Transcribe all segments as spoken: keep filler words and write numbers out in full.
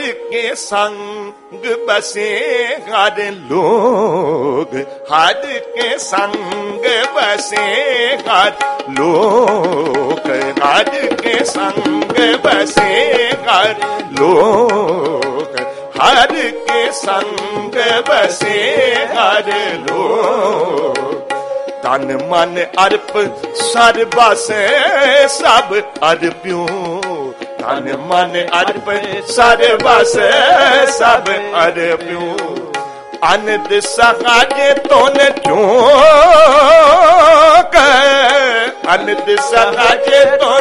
के संग बसे हर लोग, हर के संग बसे हर लोग, हर के संग बसे हर लोग, हर के संग बसे हर लोग। तन मन अर्प सर्वस सब अर्प्यो, तन मन अर्प सर्वस सब अर्प्यो। अनद सहाज तोन चोक, अनद सहाज तोन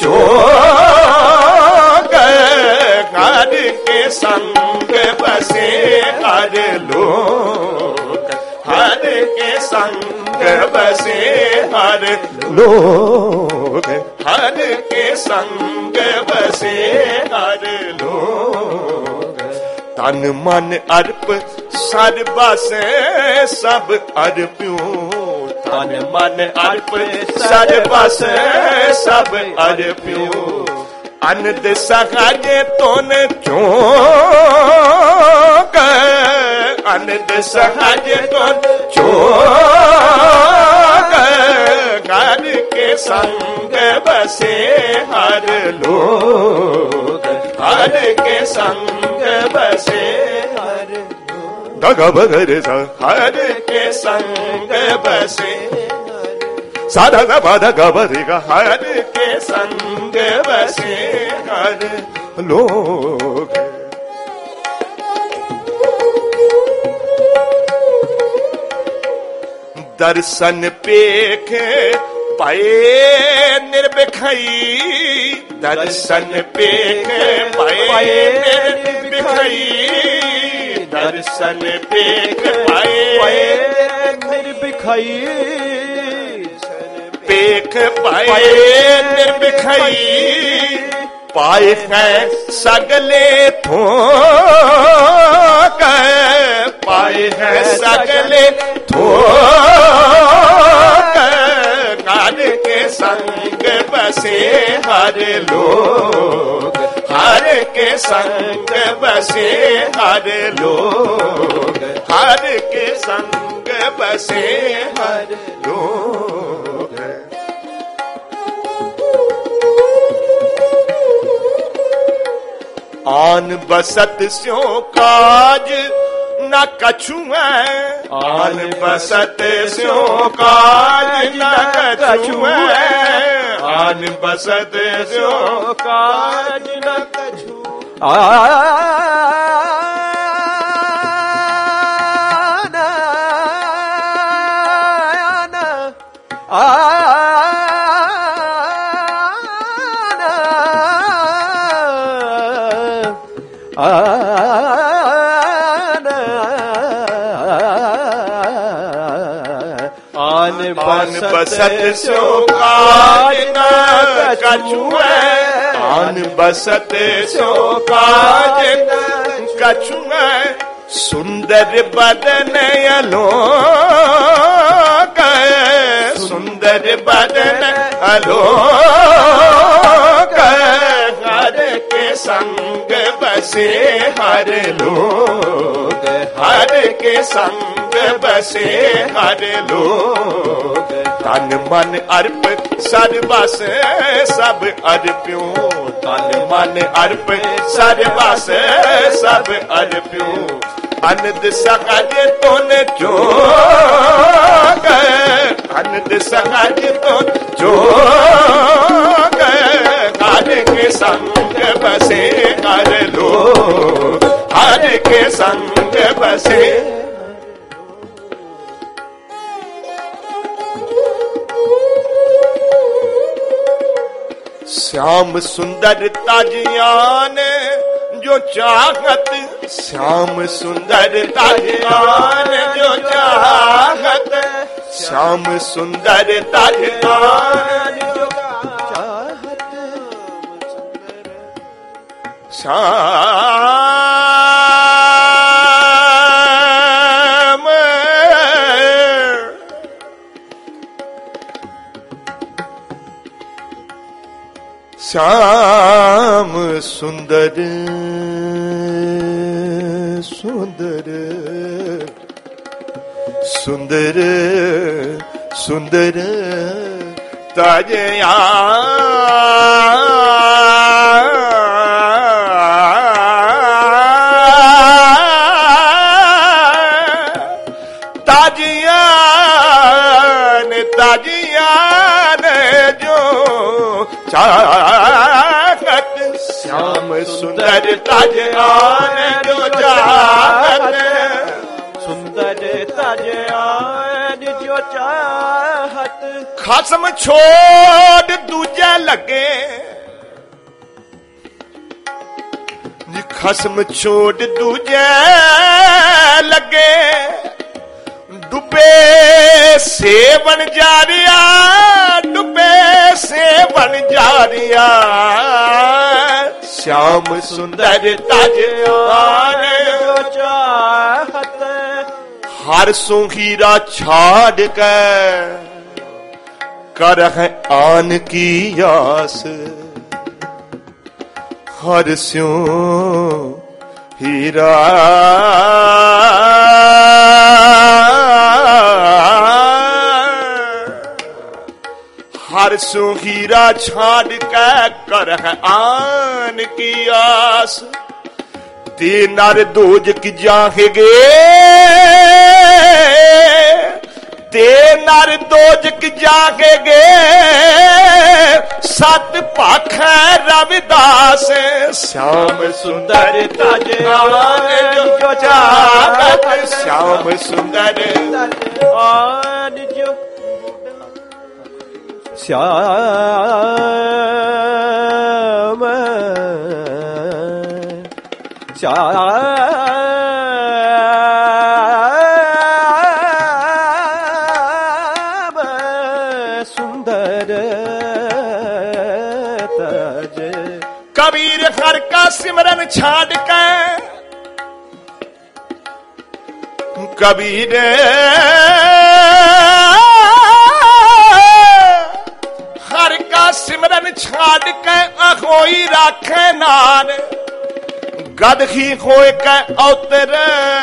चोक, हर के संग बसे हर लोग, हर के संग बसे हर लोग, हर के संग बसे हर लोग। तन मन अर्प सर्वस सब अर्प्यो, तन मन अर्प सर्वस सब अर्प्यो। अनद सहाज तोन चोक, अनद सहाज तोन चोक, हर के संग बसे हर लोग, हर के संग बसे हर लोग। दगा बगरे सा हर के संग बसे, साधा गा बाधा गा बधेगा, हर के संग बसे हर लोग। दर्शन पेख पाए निर्भिखई, दर्शन पेख पाए निर्भिखई, दर्शन पेख पाए निर्भिखई, पेख पाए निर्भिखई। पाए हैं सगले थोक, पाए हैं सगले थोक, हर के संग बसे हर लोग, हर के संग बसे हर लोग, हर के संग बसे हर लोग। आन बसत स्यो काज न कछु है, आन बसत स्यो काज न कछु है, आन बसत स्यो काज न कछु। आन बसत स्यो काज न कछु है, आन बसत स्यो काज न कछु है। सुंदर बदन अलोक, सुंदर बदन अलोक, हर के संग बसे हर लोग, हर के संग बसे हर लोग। तन मन अर्प सर्वस सब अर्प्यो, तन मन अर्प सर्वस सब अर्प्यो। अनद सहाज तोन चोक, अनद सहाज तोन चोक, हर के संग बसे हर लोग, हर के संग बसे। श्याम सुंदर ताजियान जो चाहत, श्याम सुंदर ताजियान जो चाहत, श्याम सुंदर ताजियान जो चाहत। श्याम श्याम सुंदर ਸੁੰਦਰ ਸੁੰਦਰ ਸੁੰਦਰ ਤਾਜਿਆ ਤਾਜਿਆ ਨੇ ਤਾਜਿਆ ਨੇ ਜੋ ਚਾਹਤ श्याम सुंदर ताजयान जो चाहत सुंदर ताजयान जो चाहत खसम छोड़ दूजे लगे खसम छोड़ दूजे लगे डुबे सेवन जारिया डुबे सेवन जारिया श्याम सुंदर ताजयान जो चाहत हर सो हीरा छाड़ कर कर है आन की आस हर स्यो हीरा हर सो हीरा छाड़ के कर है आन की आस ते नर दोजक जाहेगे ते नर दोजक जाहेगे सत पाख रविदास श्याम सुंदर ताजयान जो चाहत श्याम सुंदर ताजयान जो श्याम श्याम सुंदर ताज कबीर हर का सिमरन छाड़ के कबीर हर का सिमरन छाड़ के अखोई राखे नान गद ही होए के अवतर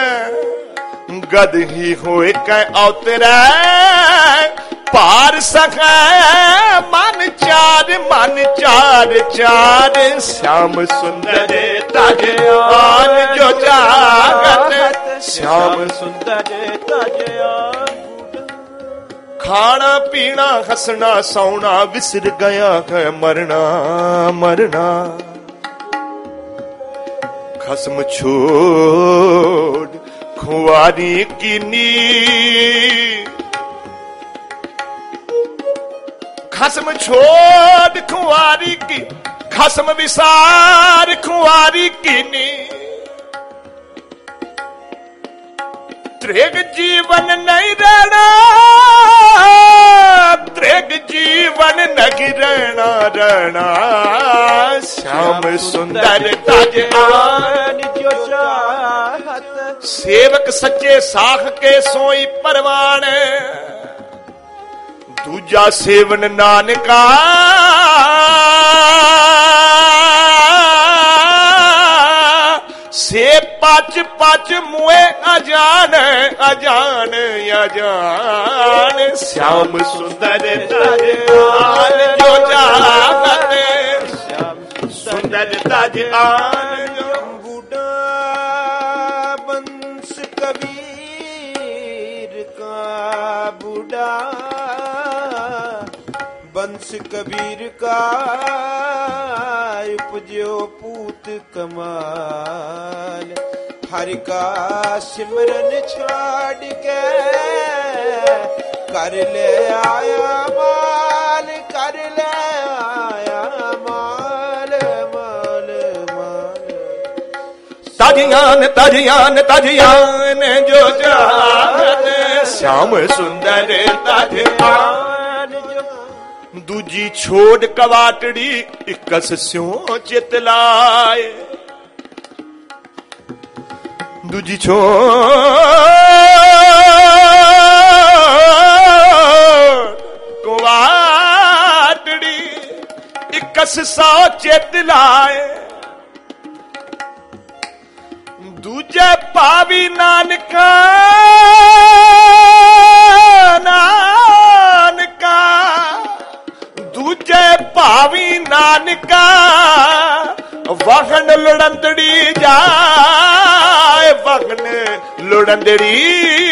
गद ही होए के अवतर पार सके मन चार मन चार चार श्याम सुंदर ताजयान जो चाहत श्याम सुंदर ताजयान खाना पीना हंसना सौना विसर गया है मरना मरना खसम छोड़ खुआरी कीनी खसम छोड़ खुआरी की खसम विसार खुआरी कीनी त्रेग जीवन नहीं रहना त्रेग जीवन नहीं रहना रहना श्याम सुंदर ताजयान जो चाहत सेवक सच्चे साख के सोई परवान दूजा सेवन नानका से पच पच मुए अजान अजान अजान श्याम सुंदर ताजयान जो चाहत श्याम सुंदर ताजयान जो बूढ़ा बंस कबीर का बूढ़ा बंस कबीर का उपजो पूत कमाल हरि का सिमरन छाड़ के कर ले आया माल कर ले आया माल माल माल ताजयान ताजयान ताजयान जो चाहत श्याम सुंदर ताजयान दूजी छोड़ कवाटड़ी इकस स्यों चित लाए दूजी छोड़ कवाटड़ी इकस सौ चित लाए दूजे पावी नानका नानका दूजे पावी नानका वखन लुड़ंदड़ी जाए वखन लुड़ंदड़ी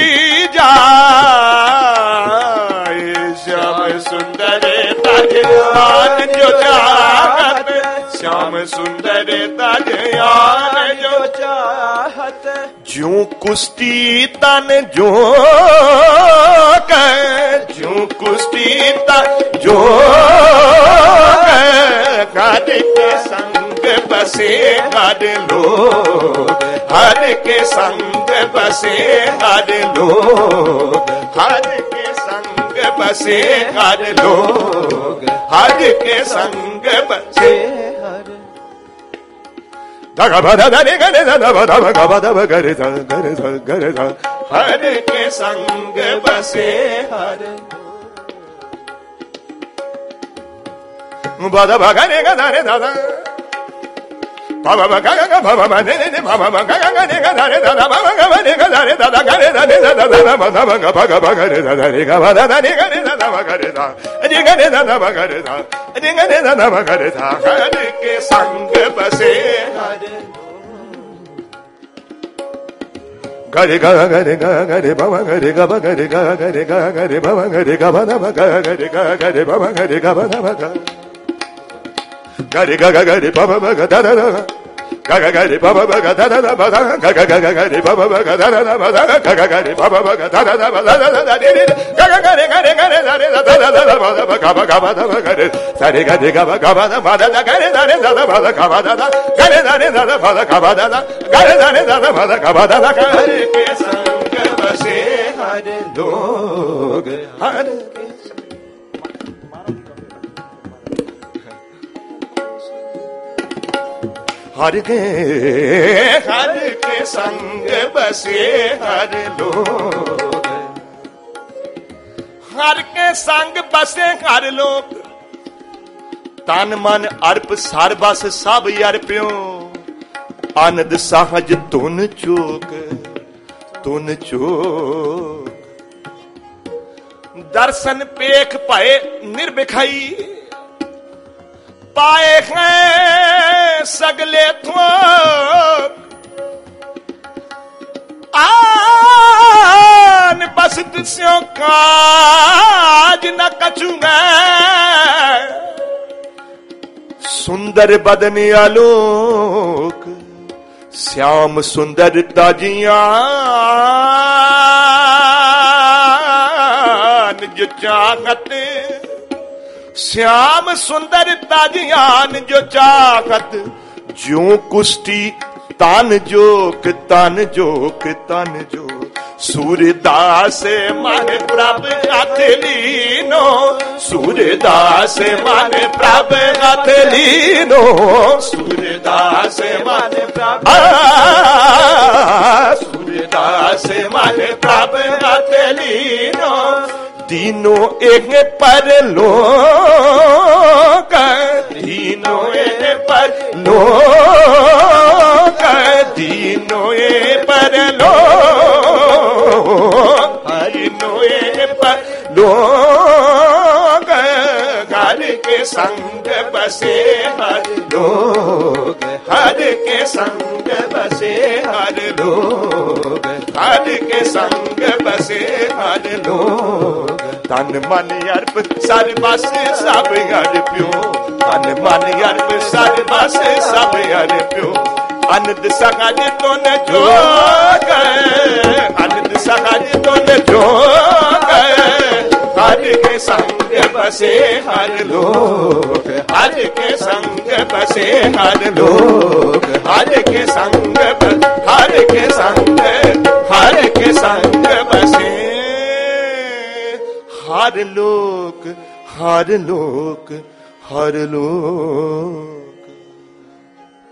जाए श्याम सुंदर तजयान जो चाहत श्याम सुंदर तजयान जो चाहत ज्यों कुश्ती तन जो ज्यों कुश्ती तन जो हर के संग बसे हर लोग हर के संग बसे हर लोग हर के संग बसे हर लोग हर के संग बसे हर धगा बधा धरे गरे धगा बधा भगा बधा गरे ध गरे ध गरे ध हर के संग बसे हर बधा भगा रे गरे दादा बाबा बगा गा बाबा ने ने बाबा बगा गा ने गा रे दादा बाबा गा ने गा रे दादा गा रे दादा दादा बाबा बगा बगा बगा रे दादा रे गा दादा ने गा रे दादा बगा रे दा रे गा रे दादा बगा रे दा रे गा रे दादा बगा रे दा हर के संग बसे हर गरे गा गरे गा गरे बाबा गरे गा गरे गा गरे गा गरे बाबा गरे गा बाबा बगा गरे गा गरे बाबा गरे गा बाबा बगा गरे गा गरे बाबा बगा दादा गा गा गरे बाबा बगा दादा बाबा गा गा गा गरे बाबा बगा दादा बाबा गा गा गरे बाबा बगा दादा बाबा दादा रे रे गा गा गरे गरे गरे दादा दादा दादा बाबा बगा बगा बाबा गरे सारे गरे गा बगा बाबा दादा गरे दादा दादा बाबा गा बाबा दादा गरे दादा दादा बाबा गा बाबा दादा गरे दादा दादा बाबा गा बाबा दादा हर के संग बसे हर लोग हर हर के हर के संग बसे हर लोग हर के संग बसे हर लोग तन मन अर्प सर बस सब अर्प्यो आनंद सहज तुन चोक तुन चोक दर्शन पेख पाए निर्भिखाई पाए हैं सगले थोक आन बस तिस्यों काज न कछूंगा सुंदर बदनी आलोक श्याम सुंदर ताजियान जो चाहत श्याम सुंदर ताजियान जो चाहत ज्यों कुश्ती तान जोक तान जोक तान जो सूर्यदास मन प्रभ अथलीनो सूर्यदास मन प्रभ अथलीनो सूर्यदास मन प्रभ सूर्यदास मन प्रभ अथलीनो तीनों एक पर लोक तीनों एक पर लोक तीनों एक पर लोक तीनों एक पर लोक घर के संग बसे हर लोग हर के संग बसे हर लोग हर के संग बसे हर लोग तन मन अर्प सर बस सब अर्प्यो तन मन अर्प सर बस सब अर्प्यो आनंद सहज तुन जोग आनंद सहज तुन जोग हर के संग बसे हर लोग हर के संग बसे हर लोग हर के संग हर के संग हर के संग बसे हर लोक हर लोक हर लोक।